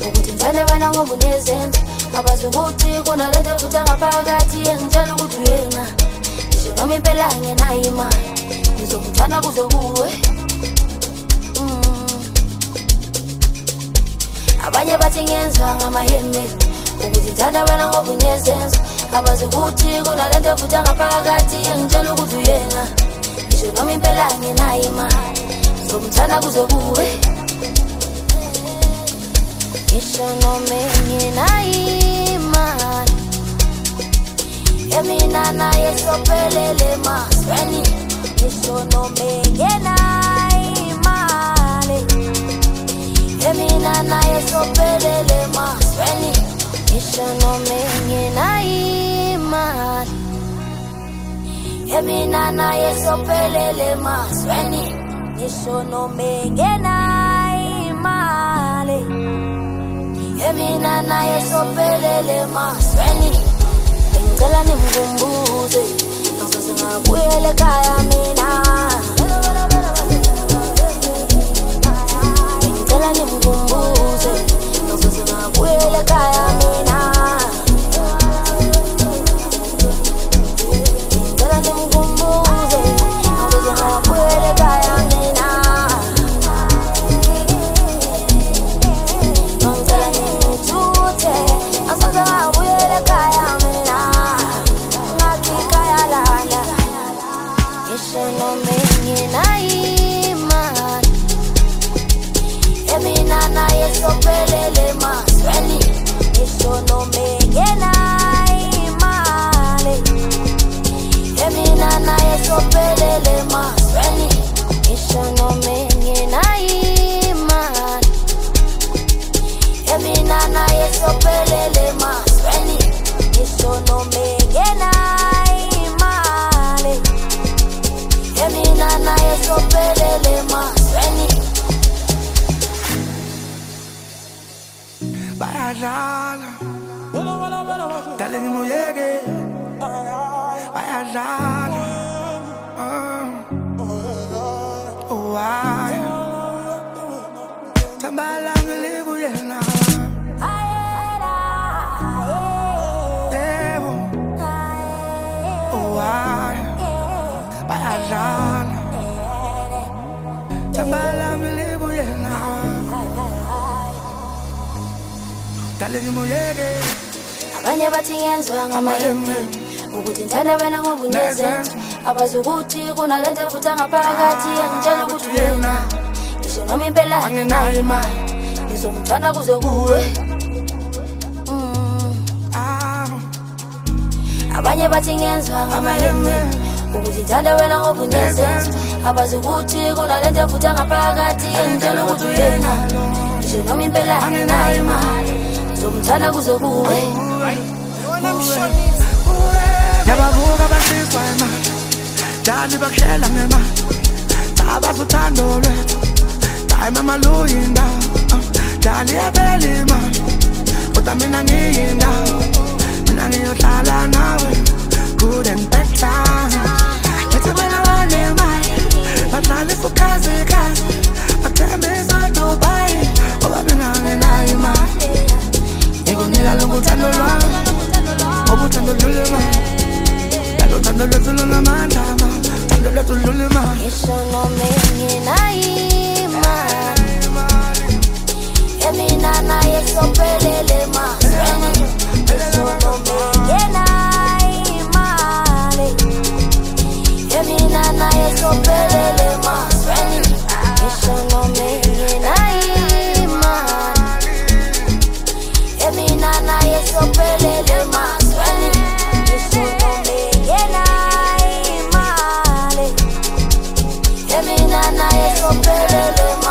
ukuthi ngithanda wena ngoba unezenzo abazi ukuthi kunalento futhi ngaphakathi engitshela ukuthi uyena ngisho noma impela ngenayo imali ngizokuthanda kuze kuwe. Abanye bathi ngenza ngamaheme ukuthi ngithanda wena ngoba unezenzo abazi ukuthi kunalento futhi ngaphakathi engitshela ukuthi uyena ngisho noma impela ngenayo imali ngizokuthanda kuze kuwe. Ngisho noma ngenayo imali emina naye sophelele masweni. Ngisho noma ngenayo imali emina naye sophelele masweni. Ngisho noma ngenayo imali emina naye sophelele masweni. Ngisho noma ngenayo imali emina naye sophelele masweni. Ngicela nimkhumbuze ngizoze ngabuyela ekhaya mina. Ngicela nimkhumbuze ngizoze ngabuyela ekhaya mina. Ngicela nimkhumbuze ngizoze ngabuyela ekhaya mina. Ngicela nimthuthe ngizoze ngabuyela ekhaya mina. Ngathi ekhaya lana ngisho noma ngenayo imali emina naye sophelele masweni. Ngisho noma ngenayo imali emina naye sophelele masweni. Ngisho noma ngenayo imali emina naye sophelele masweni. Ngisho noma ngenayo imali emina naye sophelele masweni. Bayadlala dale ngimuyeke bayadlala why tambala ngilibuyena debo why bayadlala tambala ngilibuyena dale ngimuyeke. Abanye bathi ngenzwa ngamaheme ukuthi ngithanda wena ngoba unezenzo abazi ukuthi kunalento futhi ngaphakathi engitshela ukuthi uyena ngisho noma impela ngenayo imali ngizokuthanda kuze kuwe. Abanye bathi ngenzwa ngamaheme ukuthi ngithanda wena ngoba unezenzo abazi ukuthi kunalento futhi ngaphakathi engitshela ukuthi uyena ngisho noma impela ngenayo imali ngizokuthanda kuze kuwe. Yabavuka basizwa imali dali bakuhlela ngemali abazi uthando lwethu hayi mama luyindawo dali yabela imali kodwa mina ngiyindawo mina ngiyohlala nawe good and bad times. Ngithi wena wanemali badlalisa ukhazikhazi bathembisa Dubai ngoba mina ngenayo imali. Ngikunika lonke uthando lwami obuthando lulima lalo thando lwethu lunamandla thando lwethu lulima. Ngisho noma ngenayo imali emina naye sophelele masweni. Ngisho noma ngenayo imali emina naye sophelele masweni. Ngisho noma ngenayo imali emina naye sophelele masweni. Ngisho noma ngenayo imali emina naye sophelele